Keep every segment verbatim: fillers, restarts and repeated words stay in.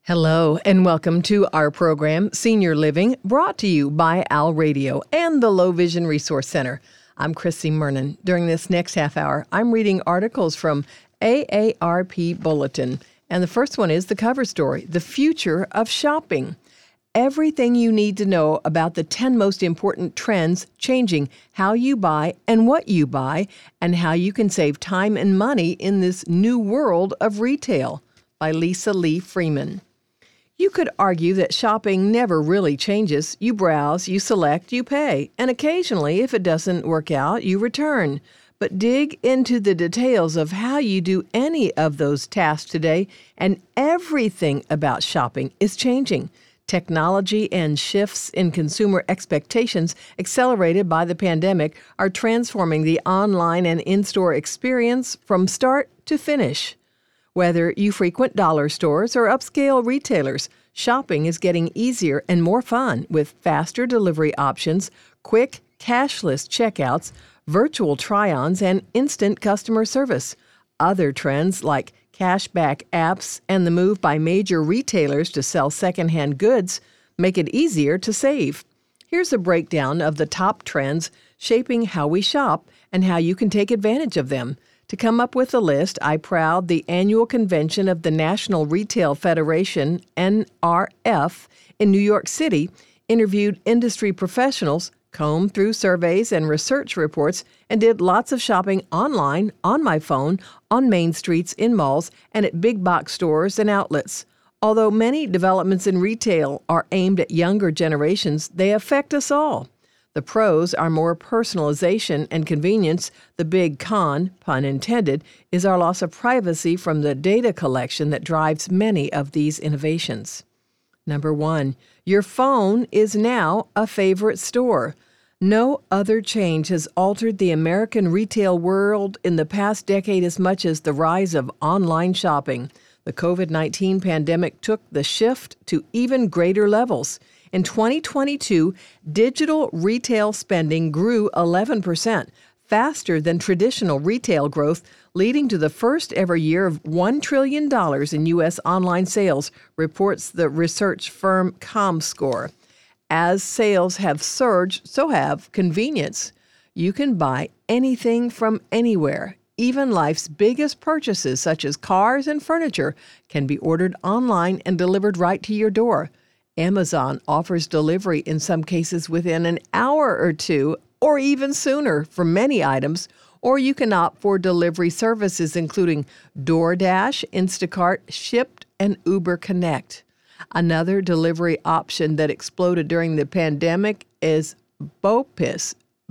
Hello, and welcome to our program, Senior Living, brought to you by Al Radio and the Low Vision Resource Center. I'm Chrissy Mernon. During this next half hour, I'm reading articles from A A R P Bulletin, and the first one is the cover story, The Future of Shopping. Everything you need to know about the ten most important trends changing how you buy and what you buy, and how you can save time and money in this new world of retail, by Lisa Lee Freeman. You could argue that shopping never really changes. You browse, you select, you pay, and occasionally, if it doesn't work out, you return. But dig into the details of how you do any of those tasks today, and everything about shopping is changing. Technology and shifts in consumer expectations, accelerated by the pandemic, are transforming the online and in-store experience from start to finish. Whether you frequent dollar stores or upscale retailers, shopping is getting easier and more fun with faster delivery options, quick, cashless checkouts, virtual try-ons, and instant customer service. Other trends like cashback apps and the move by major retailers to sell secondhand goods make it easier to save. Here's a breakdown of the top trends shaping how we shop and how you can take advantage of them. To come up with a list, I prowled the annual convention of the National Retail Federation, N R F, in New York City, interviewed industry professionals, combed through surveys and research reports, and did lots of shopping online, on my phone, on main streets, in malls, and at big box stores and outlets. Although many developments in retail are aimed at younger generations, they affect us all. The pros are more personalization and convenience. The big con, pun intended, is our loss of privacy from the data collection that drives many of these innovations. Number one, your phone is now a favorite store. No other change has altered the American retail world in the past decade as much as the rise of online shopping. The covid nineteen pandemic took the shift to even greater levels. In twenty twenty-two, digital retail spending grew eleven percent, faster than traditional retail growth, leading to the first ever year of one trillion dollars in U S online sales, reports the research firm Comscore. As sales have surged, so have convenience. You can buy anything from anywhere. Even life's biggest purchases, such as cars and furniture, can be ordered online and delivered right to your door. Amazon offers delivery in some cases within an hour or two, or even sooner for many items, or you can opt for delivery services including DoorDash, Instacart, Shipt, and Uber Connect. Another delivery option that exploded during the pandemic is BOPIS,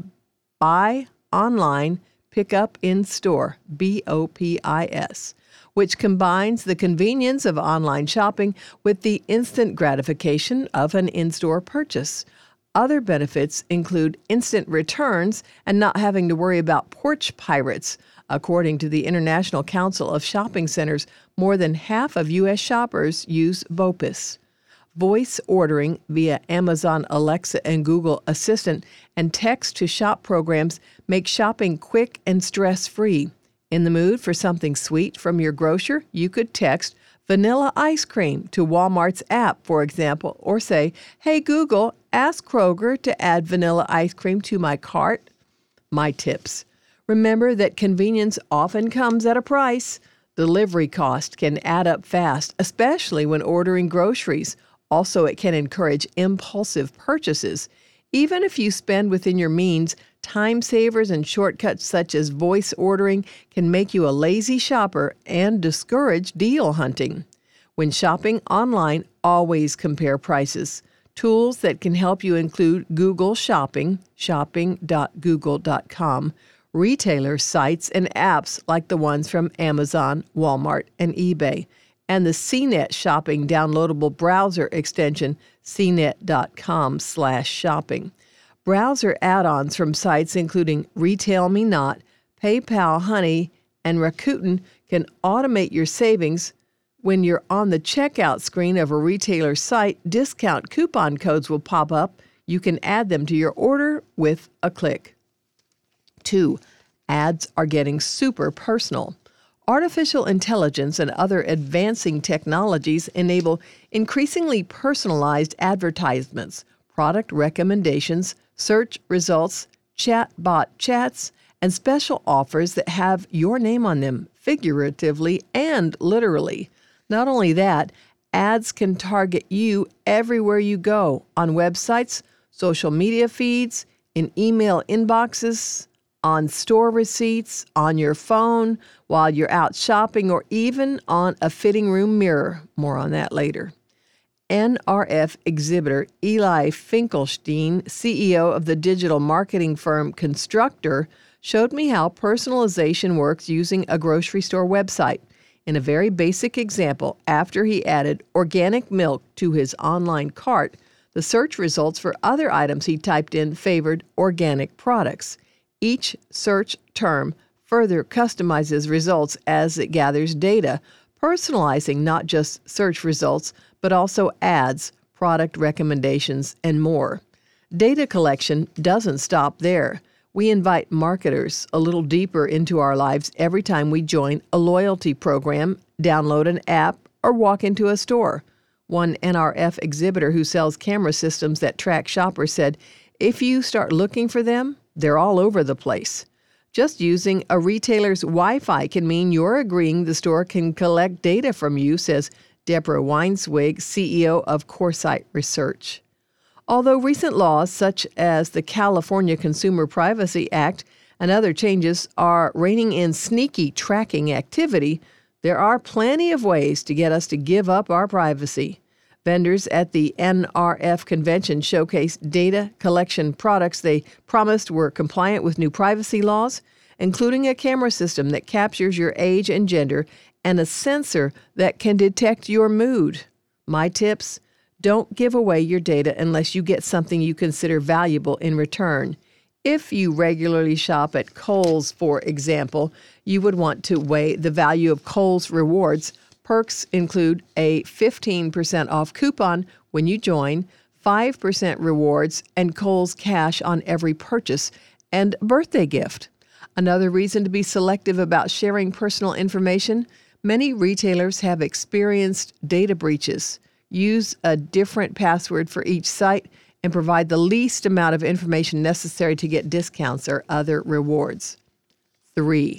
Buy Online, Pick Up in Store, B O P I S, which combines the convenience of online shopping with the instant gratification of an in-store purchase. Other benefits include instant returns and not having to worry about porch pirates. According to the International Council of Shopping Centers, more than half of U S shoppers use BOPIS. Voice ordering via Amazon Alexa and Google Assistant and text-to-shop programs make shopping quick and stress-free. In the mood for something sweet from your grocer, you could text vanilla ice cream to Walmart's app, for example, or say, "Hey Google, ask Kroger to add vanilla ice cream to my cart." My tips. Remember that convenience often comes at a price. Delivery cost can add up fast, especially when ordering groceries. Also, it can encourage impulsive purchases. Even if you spend within your means, time savers and shortcuts such as voice ordering can make you a lazy shopper and discourage deal hunting. When shopping online, always compare prices. Tools that can help you include Google Shopping, shopping dot google dot com, retailer sites and apps like the ones from Amazon, Walmart, and eBay, and the C net Shopping downloadable browser extension, c net dot com slash shopping. Browser add-ons from sites including Retail Me Not, PayPal Honey, and Rakuten can automate your savings. When you're on the checkout screen of a retailer's site, discount coupon codes will pop up. You can add them to your order with a click. Two, ads are getting super personal. Artificial intelligence and other advancing technologies enable increasingly personalized advertisements, product recommendations, search results, chatbot chats, and special offers that have your name on them, figuratively and literally. Not only that, ads can target you everywhere you go, on websites, social media feeds, in email inboxes, on store receipts, on your phone, while you're out shopping, or even on a fitting room mirror. More on that later. N R F exhibitor Eli Finkelstein, C E O of the digital marketing firm Constructor, showed me how personalization works using a grocery store website. In a very basic example, after he added organic milk to his online cart, the search results for other items he typed in favored organic products. Each search term further customizes results as it gathers data, personalizing not just search results, but also ads, product recommendations, and more. Data collection doesn't stop there. We invite marketers a little deeper into our lives every time we join a loyalty program, download an app, or walk into a store. One N R F exhibitor who sells camera systems that track shoppers said, if you start looking for them, they're all over the place. Just using a retailer's Wi-Fi can mean you're agreeing the store can collect data from you, says Deborah Weinswig, C E O of Coresight Research. Although recent laws such as the California Consumer Privacy Act and other changes are reining in sneaky tracking activity, there are plenty of ways to get us to give up our privacy. Vendors at the N R F convention showcased data collection products they promised were compliant with new privacy laws, including a camera system that captures your age and gender and a sensor that can detect your mood. My tips: don't give away your data unless you get something you consider valuable in return. If you regularly shop at Kohl's, for example, you would want to weigh the value of Kohl's rewards. Perks include a fifteen percent off coupon when you join, five percent rewards, and Kohl's cash on every purchase, and a birthday gift. Another reason to be selective about sharing personal information: many retailers have experienced data breaches. Use a different password for each site and provide the least amount of information necessary to get discounts or other rewards. Three,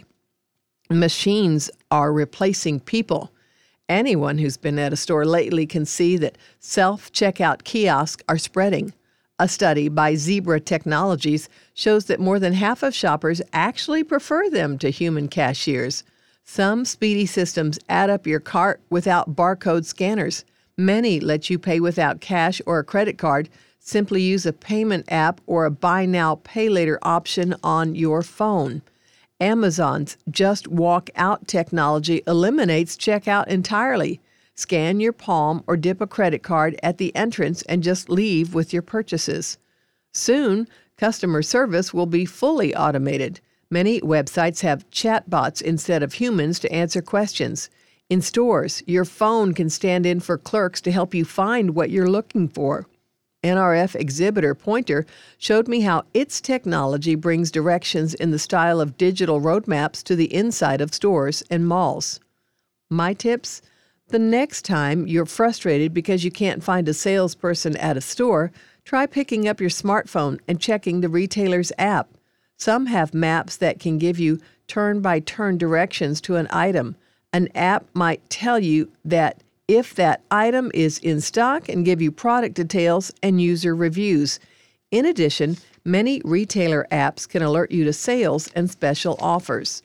machines are replacing people. Anyone who's been at a store lately can see that self-checkout kiosks are spreading. A study by Zebra Technologies shows that more than half of shoppers actually prefer them to human cashiers. Some speedy systems add up your cart without barcode scanners. Many let you pay without cash or a credit card. Simply use a payment app or a buy now, pay later option on your phone. Amazon's Just Walk Out technology eliminates checkout entirely. Scan your palm or dip a credit card at the entrance and just leave with your purchases. Soon, customer service will be fully automated. Many websites have chatbots instead of humans to answer questions. In stores, your phone can stand in for clerks to help you find what you're looking for. N R F exhibitor Pointer showed me how its technology brings directions in the style of digital roadmaps to the inside of stores and malls. My tips? The next time you're frustrated because you can't find a salesperson at a store, try picking up your smartphone and checking the retailer's app. Some have maps that can give you turn-by-turn directions to an item. An app might tell you that if that item is in stock and give you product details and user reviews. In addition, many retailer apps can alert you to sales and special offers.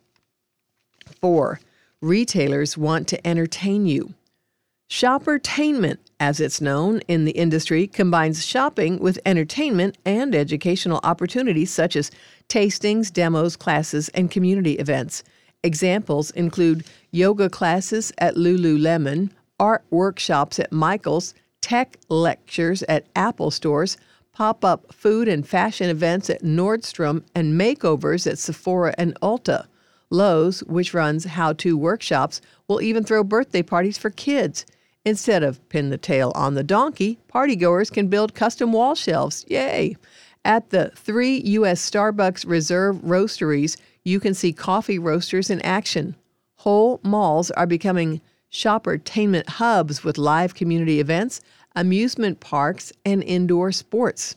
Four, retailers want to entertain you. Shoppertainment, as it's known in the industry, combines shopping with entertainment and educational opportunities such as tastings, demos, classes, and community events. Examples include yoga classes at Lululemon, art workshops at Michael's, tech lectures at Apple stores, pop-up food and fashion events at Nordstrom, and makeovers at Sephora and Ulta. Lowe's, which runs how-to workshops, will even throw birthday parties for kids. Instead of pin the tail on the donkey, partygoers can build custom wall shelves. Yay! At the three U S Starbucks Reserve Roasteries, you can see coffee roasters in action. Whole malls are becoming shoppertainment hubs with live community events, amusement parks, and indoor sports.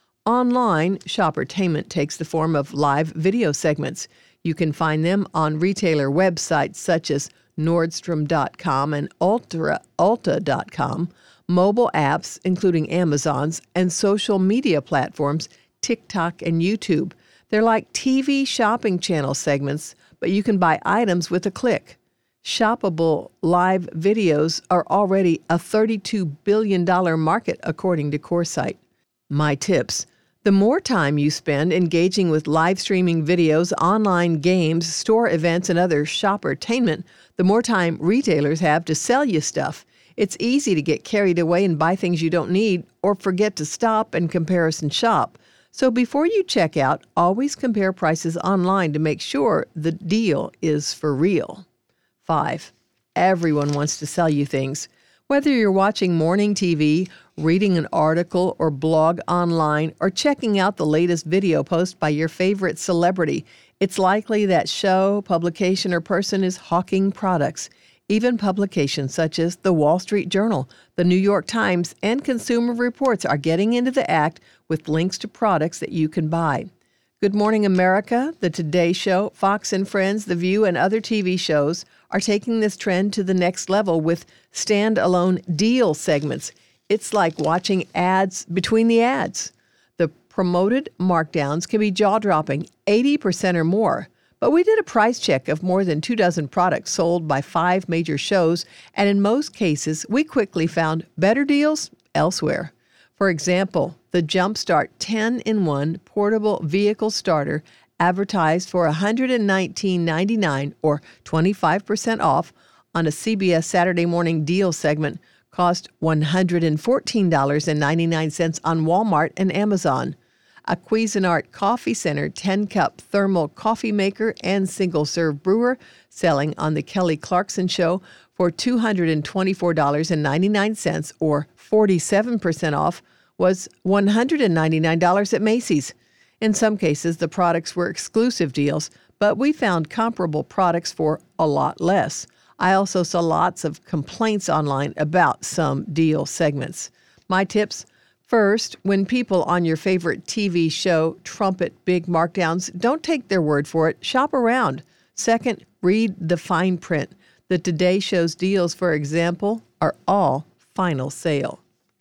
Online, shoppertainment takes the form of live video segments. You can find them on retailer websites such as Nordstrom dot com and Ultra, Ulta dot com, mobile apps, including Amazon's, and social media platforms, TikTok and YouTube. They're like T V shopping channel segments, but you can buy items with a click. Shoppable live videos are already a thirty-two billion dollars market, according to Coresight. My tips. The more time you spend engaging with live streaming videos, online games, store events, and other shoppertainment, the more time retailers have to sell you stuff. It's easy to get carried away and buy things you don't need or forget to stop and comparison shop. So before you check out, always compare prices online to make sure the deal is for real. Five, everyone wants to sell you things. Whether you're watching morning T V, reading an article or blog online, or checking out the latest video post by your favorite celebrity, it's likely that show, publication, or person is hawking products. Even publications such as the Wall Street Journal, the New York Times, and Consumer Reports are getting into the act with links to products that you can buy. Good Morning America, The Today Show, Fox and Friends, The View, and other T V shows are taking this trend to the next level with standalone deal segments. It's like watching ads between the ads. The promoted markdowns can be jaw-dropping, eighty percent or more. But we did a price check of more than two dozen products sold by five major shows, and in most cases, we quickly found better deals elsewhere. For example, the Jumpstart ten in one portable vehicle starter advertised for one hundred nineteen ninety-nine or twenty-five percent off on a C B S Saturday Morning Deal segment cost one hundred fourteen dollars and ninety-nine cents on Walmart and Amazon. A Cuisinart Coffee Center ten-cup thermal coffee maker and single-serve brewer selling on the Kelly Clarkson Show for two hundred twenty-four dollars and ninety-nine cents or forty-seven percent off was one hundred ninety-nine dollars at Macy's. In some cases, the products were exclusive deals, but we found comparable products for a lot less. I also saw lots of complaints online about some deal segments. My tips: first, when people on your favorite T V show trumpet big markdowns, don't take their word for it. Shop around. Second, read the fine print. The Today Show's deals, for example, are all final sale.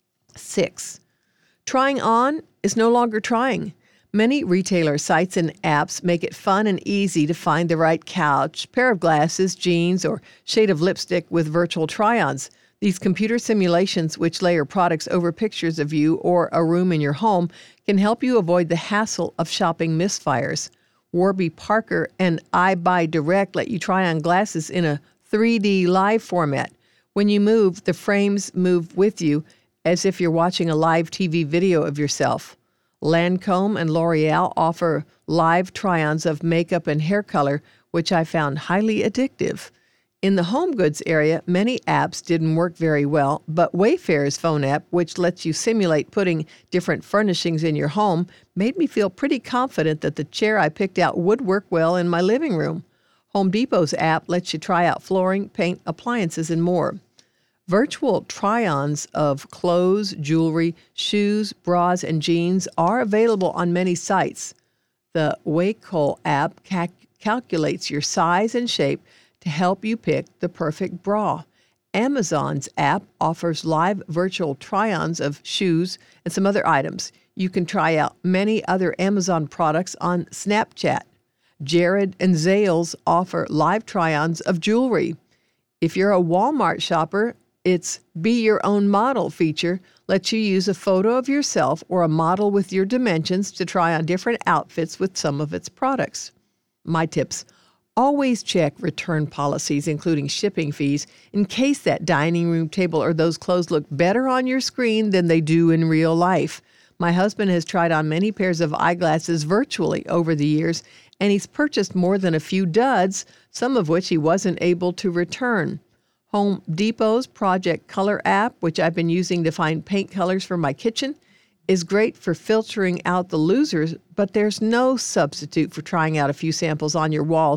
Six, trying on is no longer trying. Many retailer sites and apps make it fun and easy to find the right couch, pair of glasses, jeans, or shade of lipstick with virtual try-ons. These computer simulations, which layer products over pictures of you or a room in your home, can help you avoid the hassle of shopping misfires. Warby Parker and iBuyDirect let you try on glasses in a three D live format. When you move, the frames move with you as if you're watching a live T V video of yourself. Lancome and L'Oreal offer live try-ons of makeup and hair color, which I found highly addictive. In the home goods area, many apps didn't work very well, but Wayfair's phone app, which lets you simulate putting different furnishings in your home, made me feel pretty confident that the chair I picked out would work well in my living room. Home Depot's app lets you try out flooring, paint, appliances, and more. Virtual try-ons of clothes, jewelry, shoes, bras, and jeans are available on many sites. The Waycol app cal- calculates your size and shape to help you pick the perfect bra. Amazon's app offers live virtual try-ons of shoes and some other items. You can try out many other Amazon products on Snapchat. Jared and Zales offer live try-ons of jewelry. If you're a Walmart shopper, its Be Your Own Model feature lets you use a photo of yourself or a model with your dimensions to try on different outfits with some of its products. My tips: always check return policies, including shipping fees, in case that dining room table or those clothes look better on your screen than they do in real life. My husband has tried on many pairs of eyeglasses virtually over the years, and he's purchased more than a few duds, some of which he wasn't able to return. Home Depot's Project Color app, which I've been using to find paint colors for my kitchen, is great for filtering out the losers, but there's no substitute for trying out a few samples on your walls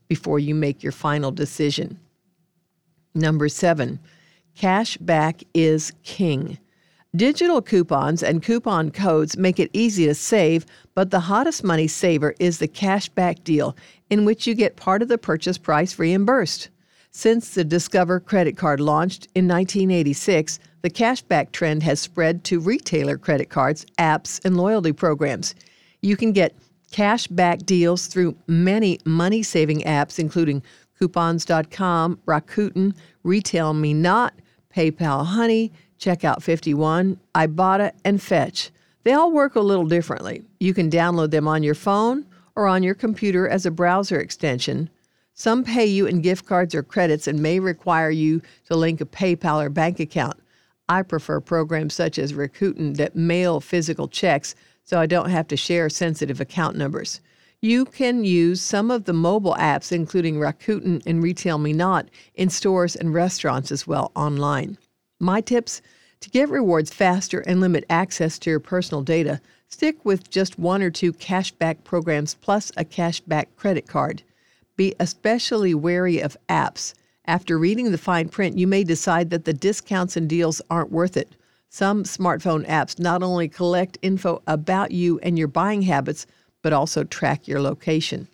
before you make your final decision. Number seven, cash back is king. Digital coupons and coupon codes make it easy to save, but the hottest money saver is the cashback deal, in which you get part of the purchase price reimbursed. Since the Discover credit card launched in nineteen eighty-six, the cashback trend has spread to retailer credit cards, apps, and loyalty programs. You can get cashback deals through many money-saving apps, including coupons dot com, Rakuten, Retail Me Not, PayPal Honey, Checkout fifty-one, Ibotta, and Fetch. They all work a little differently. You can download them on your phone or on your computer as a browser extension. Some pay you in gift cards or credits and may require you to link a PayPal or bank account. I prefer programs such as Rakuten that mail physical checks, so I don't have to share sensitive account numbers. You can use some of the mobile apps, including Rakuten and Retail Me Not, in stores and restaurants as well online. My tips: to get rewards faster and limit access to your personal data, stick with just one or two cashback programs plus a cashback credit card. Be especially wary of apps. After reading the fine print, you may decide that the discounts and deals aren't worth it. Some smartphone apps not only collect info about you and your buying habits, but also track your location.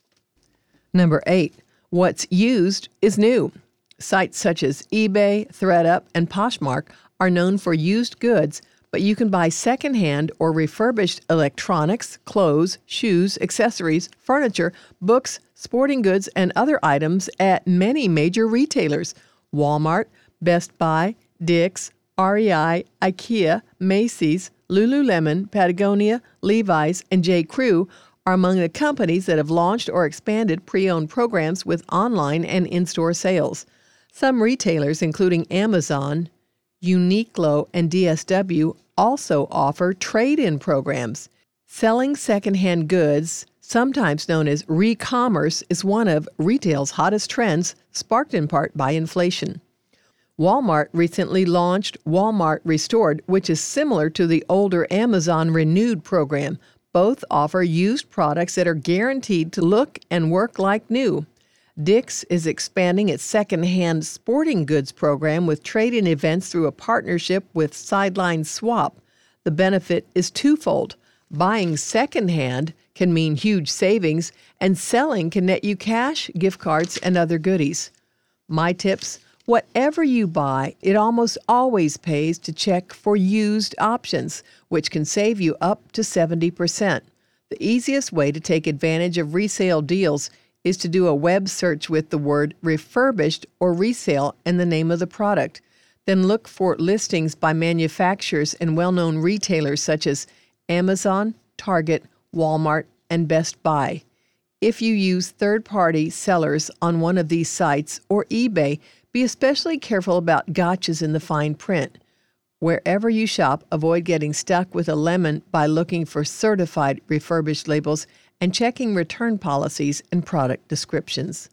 Number eight, what's used is new. Sites such as eBay, ThredUp, and Poshmark are known for used goods, but you can buy secondhand or refurbished electronics, clothes, shoes, accessories, furniture, books, sporting goods, and other items at many major retailers: Walmart, Best Buy, Dick's, R E I, IKEA, Macy's, Lululemon, Patagonia, Levi's, and J. Crew are among the companies that have launched or expanded pre-owned programs with online and in-store sales. Some retailers, including Amazon, Uniqlo, and D S W, also offer trade-in programs. Selling secondhand goods, sometimes known as re-commerce, is one of retail's hottest trends, sparked in part by inflation. Walmart recently launched Walmart Restored, which is similar to the older Amazon Renewed program. Both offer used products that are guaranteed to look and work like new. Dick's is expanding its secondhand sporting goods program with trade-in events through a partnership with Sideline Swap. The benefit is twofold. Buying secondhand can mean huge savings, and selling can net you cash, gift cards, and other goodies. My tips: whatever you buy, it almost always pays to check for used options, which can save you up to seventy percent. The easiest way to take advantage of resale deals is to do a web search with the word refurbished or resale and the name of the product. Then look for listings by manufacturers and well-known retailers such as Amazon, Target, Walmart, and Best Buy. If you use third-party sellers on one of these sites or eBay, be especially careful about gotchas in the fine print. Wherever you shop, avoid getting stuck with a lemon by looking for certified refurbished labels and checking return policies and product descriptions.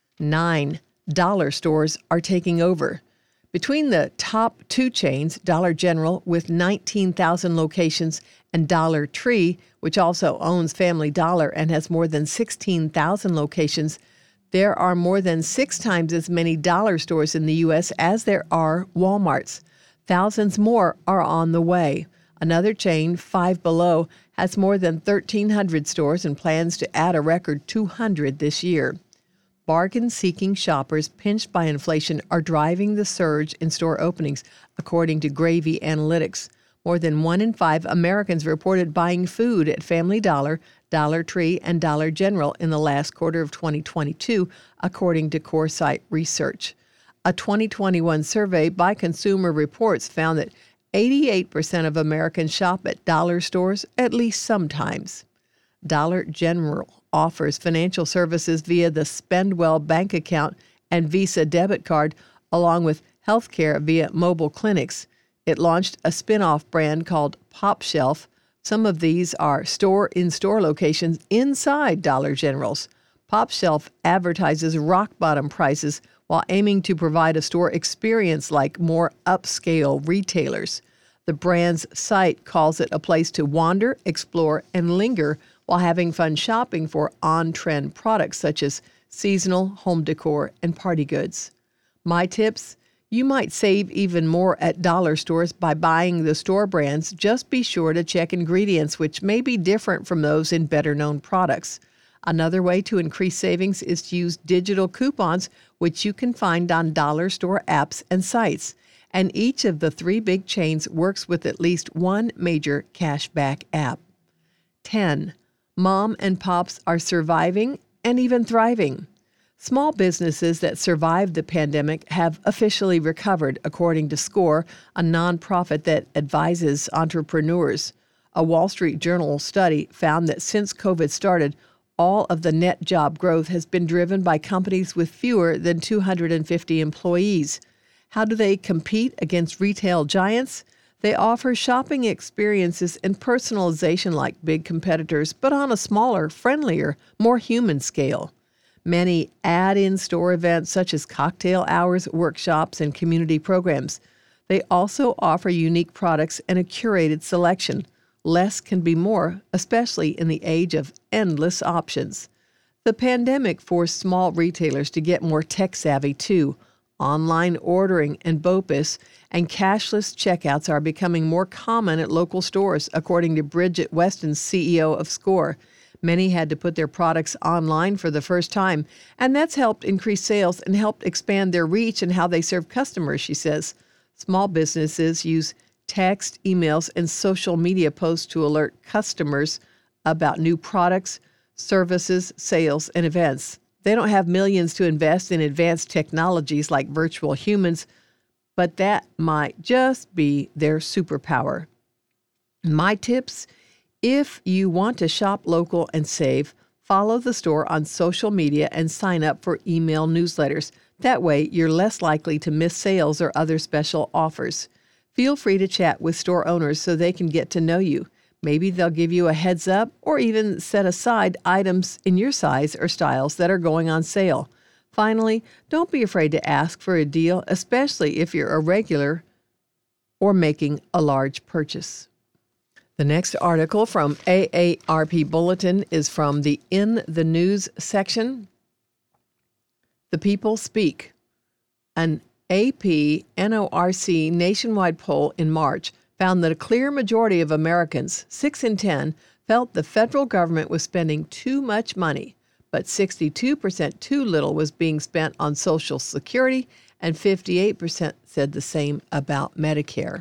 Nine, dollar stores are taking over. Between the top two chains, Dollar General with nineteen thousand locations and Dollar Tree, which also owns Family Dollar and has more than sixteen thousand locations, there are more than six times as many dollar stores in the U S as there are Walmarts. Thousands more are on the way. Another chain, Five Below, has more than thirteen hundred stores and plans to add a record two hundred this year. Bargain-seeking shoppers pinched by inflation are driving the surge in store openings, according to Gravy Analytics. More than one in five Americans reported buying food at Family Dollar, Dollar Tree, and Dollar General in the last quarter of twenty twenty-two, according to Coresight Research. A twenty twenty-one survey by Consumer Reports found that eighty-eight percent of Americans shop at dollar stores at least sometimes. Dollar General offers financial services via the Spendwell bank account and Visa debit card, along with health care via mobile clinics. It launched a spin-off brand called PopShelf. Some of these are store-in-store locations inside Dollar Generals. PopShelf advertises rock-bottom prices while aiming to provide a store experience like more upscale retailers. The brand's site calls it a place to wander, explore, and linger while having fun shopping for on-trend products such as seasonal, home decor, and party goods. My tips? You might save even more at dollar stores by buying the store brands. Just be sure to check ingredients, which may be different from those in better-known products. Another way to increase savings is to use digital coupons, which you can find on dollar store apps and sites. And each of the three big chains works with at least one major cashback app. ten. Mom and pops are surviving and even thriving. Small businesses that survived the pandemic have officially recovered, according to SCORE, a nonprofit that advises entrepreneurs. A Wall Street Journal study found that since COVID started, all of the net job growth has been driven by companies with fewer than two hundred fifty employees. How do they compete against retail giants? They offer shopping experiences and personalization like big competitors, but on a smaller, friendlier, more human scale. Many add in-store events such as cocktail hours, workshops, and community programs. They also offer unique products and a curated selection. Less can be more, especially in the age of endless options. The pandemic forced small retailers to get more tech-savvy, too. Online ordering and BOPIS and cashless checkouts are becoming more common at local stores, according to Bridget Weston, C E O of SCORE. Many had to put their products online for the first time, and that's helped increase sales and helped expand their reach and how they serve customers, she says. Small businesses use text, emails, and social media posts to alert customers about new products, services, sales, and events. They don't have millions to invest in advanced technologies like virtual humans, but that might just be their superpower. My tips? If you want to shop local and save, follow the store on social media and sign up for email newsletters. That way, you're less likely to miss sales or other special offers. Feel free to chat with store owners so they can get to know you. Maybe they'll give you a heads up or even set aside items in your size or styles that are going on sale. Finally, don't be afraid to ask for a deal, especially if you're a regular or making a large purchase. The next article from A A R P Bulletin is from the In the News section. The People Speak. An A P N O R C nationwide poll in March found that a clear majority of Americans, six in ten, felt the federal government was spending too much money, but sixty-two percent too little was being spent on Social Security, and fifty-eight percent said the same about Medicare.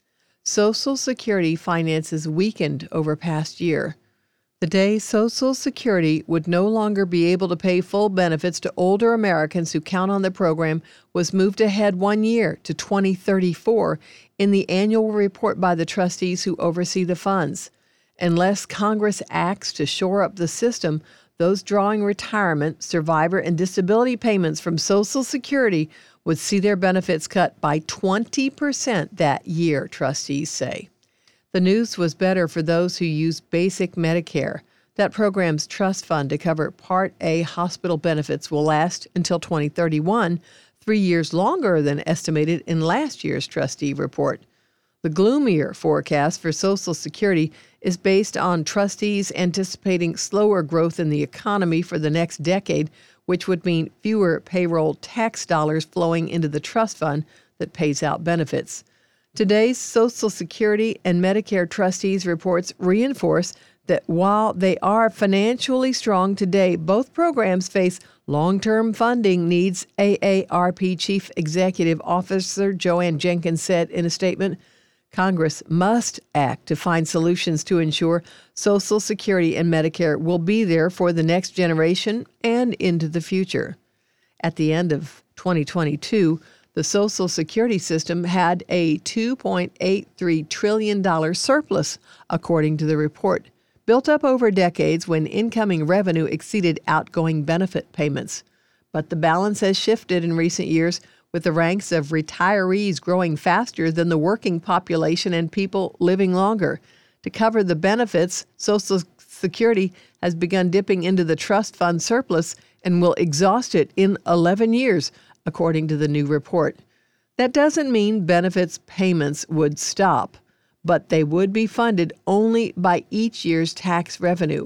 Social Security finances weakened over past year. The day Social Security would no longer be able to pay full benefits to older Americans who count on the program was moved ahead one year to twenty thirty-four in the annual report by the trustees who oversee the funds. Unless Congress acts to shore up the system, those drawing retirement, survivor, and disability payments from Social Security would see their benefits cut by twenty percent that year, trustees say. The news was better for those who use basic Medicare. That program's trust fund to cover Part A hospital benefits will last until twenty thirty-one, three years longer than estimated in last year's trustee report. The gloomier forecast for Social Security is based on trustees anticipating slower growth in the economy for the next decade, which would mean fewer payroll tax dollars flowing into the trust fund that pays out benefits. Today's Social Security and Medicare trustees reports reinforce that while they are financially strong today, both programs face long-term funding needs, A A R P Chief Executive Officer Joanne Jenkins said in a statement. Congress must act to find solutions to ensure Social Security and Medicare will be there for the next generation and into the future. At the end of twenty twenty-two, the Social Security system had a two point eight three trillion dollars surplus, according to the report, built up over decades when incoming revenue exceeded outgoing benefit payments. But the balance has shifted in recent years, with the ranks of retirees growing faster than the working population and people living longer. To cover the benefits, Social Security has begun dipping into the trust fund surplus and will exhaust it in eleven years, according to the new report. That doesn't mean benefits payments would stop, but they would be funded only by each year's tax revenue.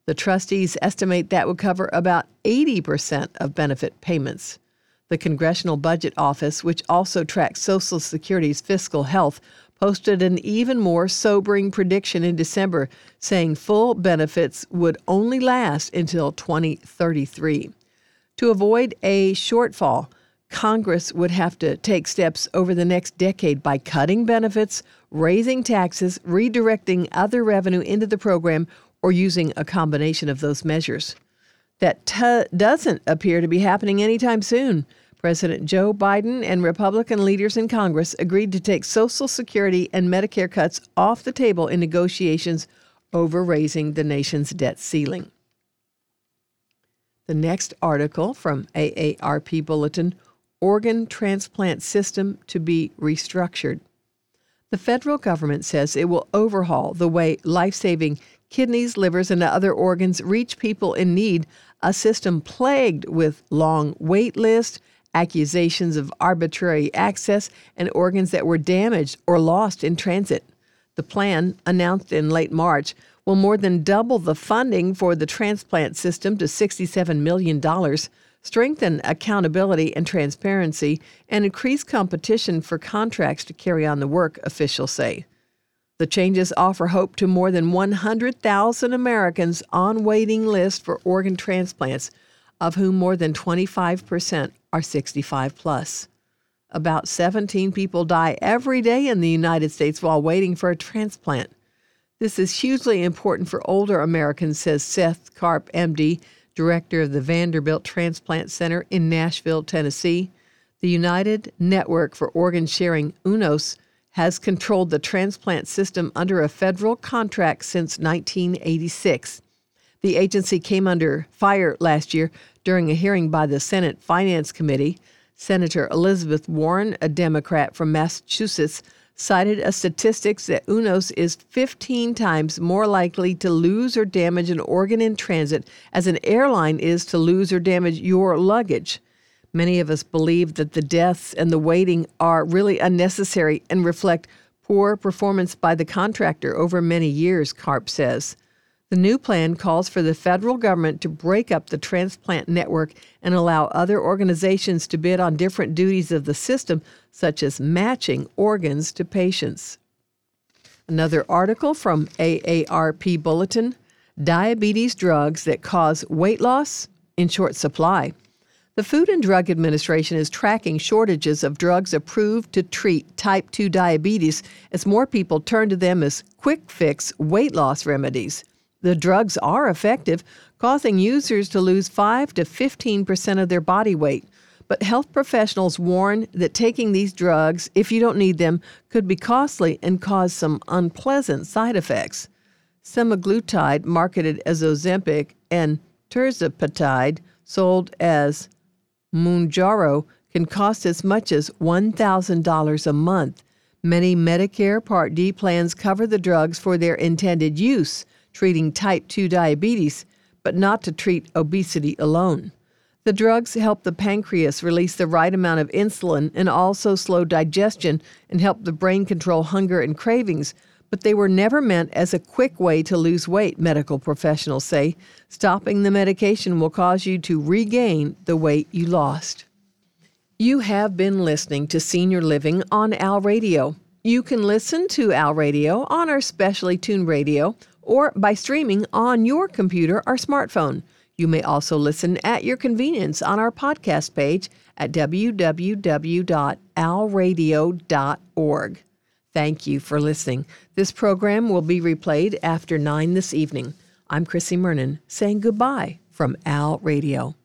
The trustees estimate that would cover about eighty percent of benefit payments. The Congressional Budget Office, which also tracks Social Security's fiscal health, posted an even more sobering prediction in December, saying full benefits would only last until twenty thirty-three. To avoid a shortfall, Congress would have to take steps over the next decade by cutting benefits, raising taxes, redirecting other revenue into the program, or using a combination of those measures. That t- doesn't appear to be happening anytime soon. President Joe Biden and Republican leaders in Congress agreed to take Social Security and Medicare cuts off the table in negotiations over raising the nation's debt ceiling. The next article from A A R P Bulletin, Organ Transplant System to be Restructured. The federal government says it will overhaul the way life-saving kidneys, livers, and other organs reach people in need, a system plagued with long wait lists, accusations of arbitrary access, and organs that were damaged or lost in transit. The plan, announced in late March, will more than double the funding for the transplant system to sixty-seven million dollars, strengthen accountability and transparency, and increase competition for contracts to carry on the work, officials say. The changes offer hope to more than one hundred thousand Americans on waiting lists for organ transplants, of whom more than twenty-five percent are sixty-five plus. About seventeen people die every day in the United States while waiting for a transplant. This is hugely important for older Americans, says Seth Karp, M D, director of the Vanderbilt Transplant Center in Nashville, Tennessee. The United Network for Organ Sharing, U N O S, has controlled the transplant system under a federal contract since nineteen eighty-six. The agency came under fire last year during a hearing by the Senate Finance Committee. Senator Elizabeth Warren, a Democrat from Massachusetts, cited a statistics that U N O S is fifteen times more likely to lose or damage an organ in transit as an airline is to lose or damage your luggage. Many of us believe that the deaths and the waiting are really unnecessary and reflect poor performance by the contractor over many years, Karp says. The new plan calls for the federal government to break up the transplant network and allow other organizations to bid on different duties of the system, such as matching organs to patients. Another article from A A R P Bulletin, Diabetes Drugs That Cause Weight Loss in Short Supply. The Food and Drug Administration is tracking shortages of drugs approved to treat type two diabetes as more people turn to them as quick-fix weight loss remedies. The drugs are effective, causing users to lose five to fifteen percent of their body weight. But health professionals warn that taking these drugs, if you don't need them, could be costly and cause some unpleasant side effects. Semaglutide, marketed as Ozempic, and tirzepatide, sold as Mounjaro, can cost as much as one thousand dollars a month. Many Medicare Part D plans cover the drugs for their intended use, treating type two diabetes, but not to treat obesity alone. The drugs help the pancreas release the right amount of insulin and also slow digestion and help the brain control hunger and cravings, but they were never meant as a quick way to lose weight, medical professionals say. Stopping the medication will cause you to regain the weight you lost. You have been listening to Senior Living on Al Radio. You can listen to Al Radio on our specially tuned radio or by streaming on your computer or smartphone. You may also listen at your convenience on our podcast page at w w w dot al radio dot org. Thank you for listening. This program will be replayed after nine this evening. I'm Chrissy Murnan saying goodbye from Al Radio.